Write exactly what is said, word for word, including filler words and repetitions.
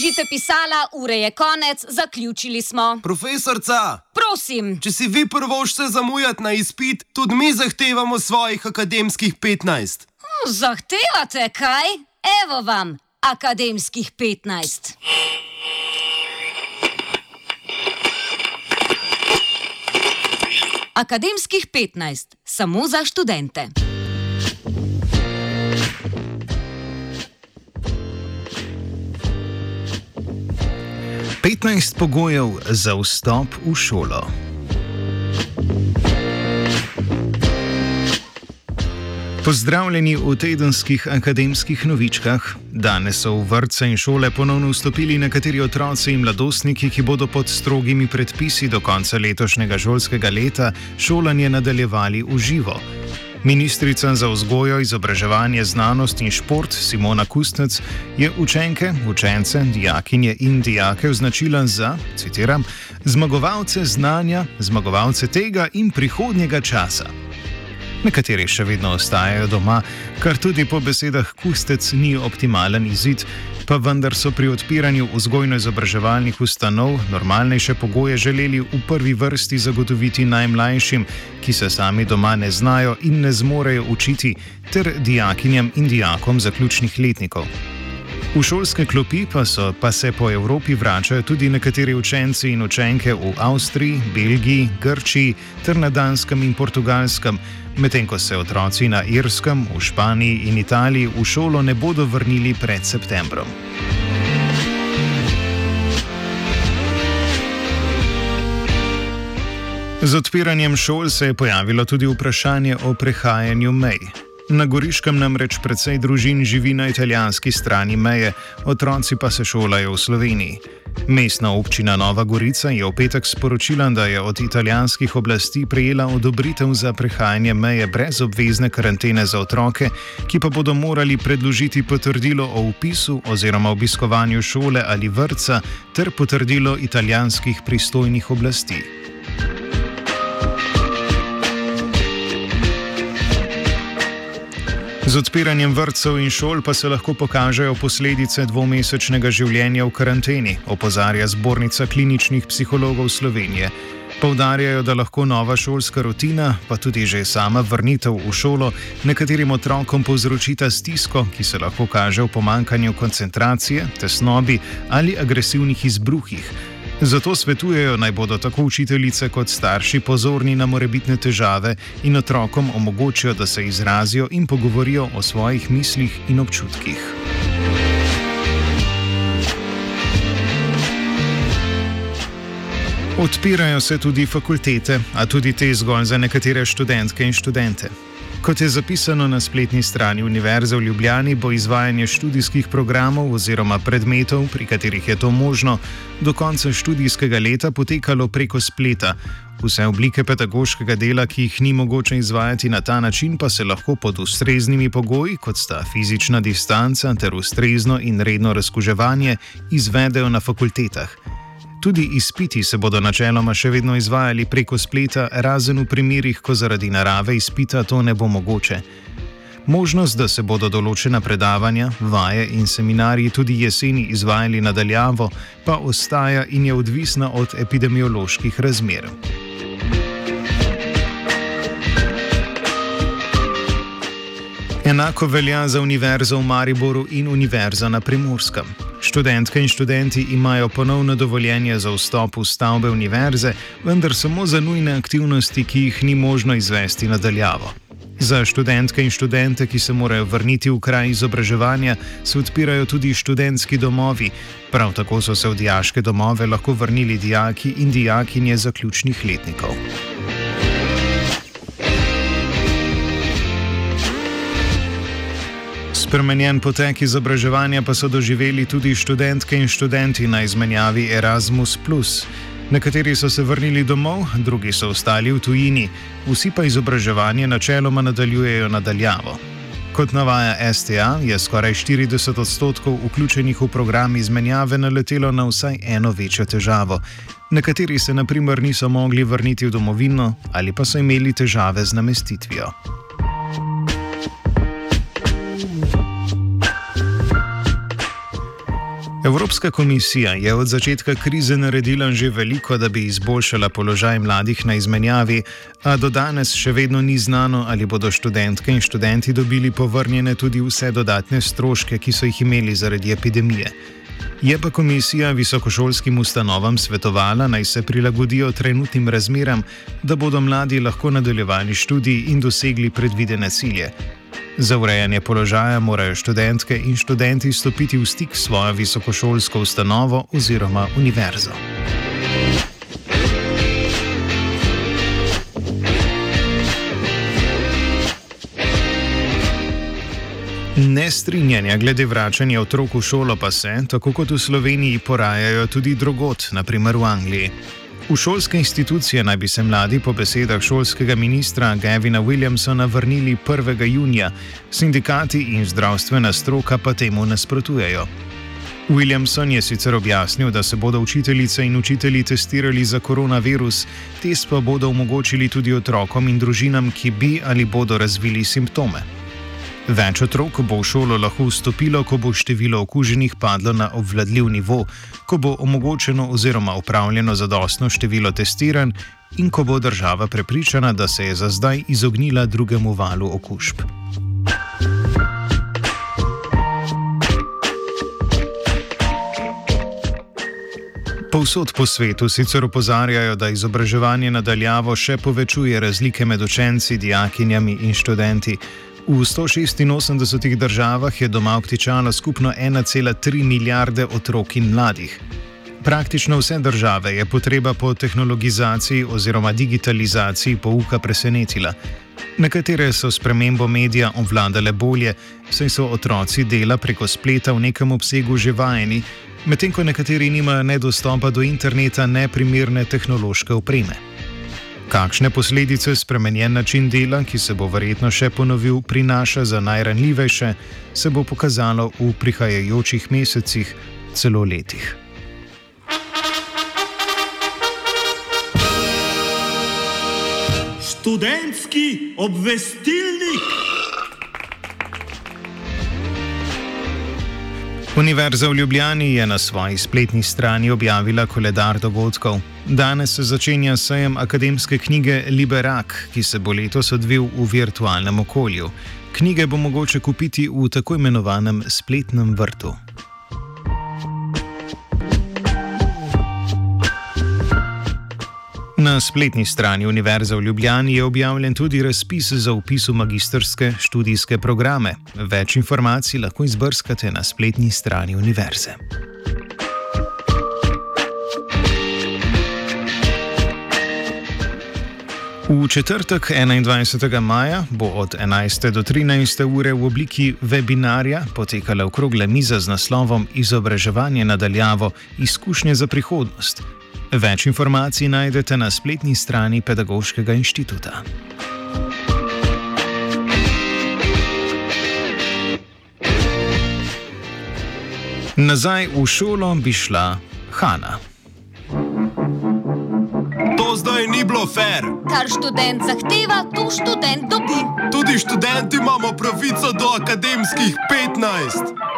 Položite pisala, ure je konec, zaključili smo. Profesorca! Prosim! Če si vi prvošče zamujati na izpit, tudi mi zahtevamo svojih akademskih petnajst. Zahtevate kaj? Evo vam, akademskih petnajst. Akademskih petnajst, samo za študente. petnajst pogojev za vstop v šolo. Pozdravljeni v tedenskih akademskih novičkah. Danes so v vrtce in šole ponovno vstopili nekateri otroci in mladostniki, ki bodo pod strogimi predpisi do konca letošnjega šolskega leta šolanje nadaljevali v živo. Ministrica za vzgojo, izobraževanje, znanost in šport Simona Kustec je učenke, učence, dijakinje in dijake označila za, citiram, zmagovalce znanja, zmagovalce tega in prihodnjega časa. Nekateri še vedno ostajajo doma, kar tudi po besedah Kustec ni optimalen izid, pa vendar so pri odpiranju vzgojno-izobraževalnih ustanov normalnejše pogoje želeli v prvi vrsti zagotoviti najmlajšim, ki se sami doma ne znajo in ne zmorejo učiti, ter dijakinjam in dijakom zaključnih letnikov. V šolske klopi pa, so, pa se po Evropi vračajo tudi nekateri učenci in učenke v Avstriji, Belgiji, Grčiji ter na Danskem in Portugalskem, medtem ko se otroci na Irskem, v Španiji in Italiji v šolo ne bodo vrnili pred septembrom. Z odpiranjem šol se je pojavilo tudi vprašanje o prehajanju mej. Na Goriškem namreč precej družin živi na italijanski strani meje, otroci pa se šolajo v Sloveniji. Mestna občina Nova Gorica je v petek sporočila, da je od italijanskih oblasti prejela odobritev za prehajanje meje brez obvezne karantene za otroke, ki pa bodo morali predložiti potrdilo o vpisu oziroma obiskovanju šole ali vrtca ter potrdilo italijanskih pristojnih oblasti. Z odpiranjem vrtcev in šol pa se lahko pokažejo posledice dvomesečnega življenja v karanteni, opozarja Zbornica kliničnih psihologov Slovenije. Poudarjajo, da lahko nova šolska rutina, pa tudi že sama vrnitev v šolo, nekaterim otrokom povzročita stisko, ki se lahko kaže v pomanjkanju koncentracije, tesnobi ali agresivnih izbruhih. Zato svetujejo, naj bodo tako učiteljice kot starši pozorni na morebitne težave in otrokom omogočijo, da se izrazijo in pogovorijo o svojih mislih in občutkih. Odpirajo se tudi fakultete, a tudi te zgolj za nekatere študentke in študente. Kot je zapisano na spletni strani Univerze v Ljubljani, bo izvajanje študijskih programov oziroma predmetov, pri katerih je to možno, do konca študijskega leta potekalo preko spleta. Vse oblike pedagoškega dela, ki jih ni mogoče izvajati na ta način, pa se lahko pod ustreznimi pogoji, kot sta fizična distanca ter ustrezno in redno razkuževanje, izvedejo na fakultetah. Tudi izpiti se bodo načeloma še vedno izvajali preko spleta, razen v primerih, ko zaradi narave izpita to ne bo mogoče. Možnost, da se bodo določena predavanja, vaje in seminarji tudi jeseni izvajali nadaljavo, pa ostaja in je odvisna od epidemioloških razmer. Enako velja za Univerzo v Mariboru in Univerza na Primorskem. Študentke in študenti imajo ponovno dovoljenje za vstop v stavbe univerze, vendar samo za nujne aktivnosti, ki jih ni možno izvesti nadaljavo. Za študentke in študente, ki se morajo vrniti v kraj izobraževanja, se odpirajo tudi študentski domovi. Prav tako so se v dijaške domove lahko vrnili dijaki in dijakinje zaključnih letnikov. Spremenjen potek izobraževanja pa so doživeli tudi študentke in študenti na izmenjavi Erasmus plus. Nekateri so se vrnili domov, drugi so ostali v tujini, vsi pa izobraževanje načeloma nadaljujejo nadaljavo. Kot navaja S T A, je skoraj štirideset odstotkov vključenih v program izmenjave naletelo na vsaj eno večjo težavo. Nekateri se na primer niso mogli vrniti v domovino ali pa so imeli težave z namestitvijo. Evropska komisija je od začetka krize naredila že veliko, da bi izboljšala položaj mladih na izmenjavi, a do danes še vedno ni znano, ali bodo študentke in študenti dobili povrnjene tudi vse dodatne stroške, ki so jih imeli zaradi epidemije. Je pa komisija visokošolskim ustanovam svetovala, naj se prilagodijo trenutnim razmeram, da bodo mladi lahko nadaljevali študij in dosegli predvidene cilje. Za urejanje položaja morajo študentke in študenti stopiti v stik s svojo visokošolsko ustanovo oziroma univerzo. Nestrinjanja glede vračanja otrok v šolo pa se, tako kot v Sloveniji, porajajo tudi drugod, na primer v Angliji. V šolske institucije naj bi se mladi po besedah šolskega ministra Gavina Williamsona vrnili prvega junija, sindikati in zdravstvena stroka pa temu nasprotujejo. Williamson je sicer objasnil, da se bodo učiteljice in učitelji testirali za koronavirus, test pa bodo omogočili tudi otrokom in družinam, ki bi ali bodo razvili simptome. Več otrok bo v šolo lahko vstopilo, ko bo število okuženih padlo na obvladljiv nivo, ko bo omogočeno oziroma opravljeno zadostno število testiranj in ko bo država prepričana, da se je za zdaj izognila drugemu valu okužb. Povsod po svetu sicer opozarjajo, da izobraževanje na daljavo še povečuje razlike med učenci, dijakinjami in študenti. V sto šestinosemdesetih državah je doma obtičalo skupno ena cela tri milijarde otrok in mladih. Praktično vse države je potreba po tehnologizaciji oziroma digitalizaciji pouka presenetila. Nekatere so spremembo medija obvladale bolje, saj so otroci dela preko spleta v nekem obsegu že vajeni, medtem ko nekateri nimajo ne dostopa do interneta, ne primerne tehnološke opreme. Kakšne posledice spremenjen način dela, ki se bo verjetno še ponovil, prinaša za najranljivejše, se bo pokazalo v prihajajočih mesecih, celo letih. Študentski obvestilnik. Univerza v Ljubljani je na svoji spletni strani objavila koledar dogodkov. Danes se začenja sejem akademske knjige Liberak, ki se bo letos odvil v virtualnem okolju. Knjige bo mogoče kupiti v tako imenovanem spletnem vrtu. Na spletni strani Univerze v Ljubljani je objavljen tudi razpis za vpis v magistrske študijske programe. Več informacij lahko izbrskate na spletni strani univerze. V četrtek enaindvajsetega maja bo od enajste do trinajste ure v obliki webinarja potekala okrogla miza z naslovom Izobraževanje na daljavo – izkušnje za prihodnost. Več informacij najdete na spletni strani Pedagoškega inštituta. Nazaj v šolo bi šla Hana. To zdaj ni bilo fair. Kar študent zahteva, to študent dobi. Tudi študenti imamo pravico do akademskih petnajst.